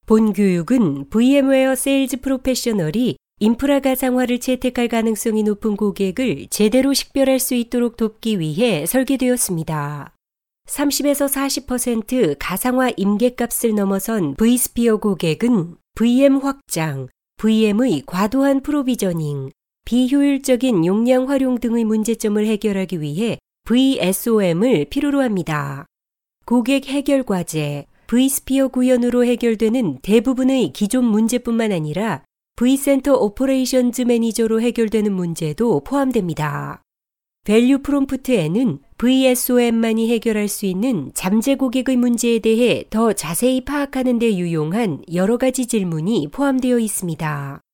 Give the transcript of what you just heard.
본 교육은 VM웨어 세일즈 프로페셔널이 인프라 가상화를 채택할 가능성이 높은 고객을 제대로 식별할 수 있도록 돕기 위해 설계되었습니다. 30에서 40% 가상화 임계값을 넘어선 vSphere 고객은 VM 확장, VM의 과도한 프로비저닝, 비효율적인 용량 활용 등의 문제점을 해결하기 위해 vSOM을 필요로 합니다. 고객 해결 과제, vSphere 구현으로 해결되는 대부분의 기존 문제뿐만 아니라 vCenter 오퍼레이션즈 매니저로 해결되는 문제도 포함됩니다. 밸류 프롬프트에는 vSOM만이 해결할 수 있는 잠재 고객의 문제에 대해 더 자세히 파악하는 데 유용한 여러 가지 질문이 포함되어 있습니다.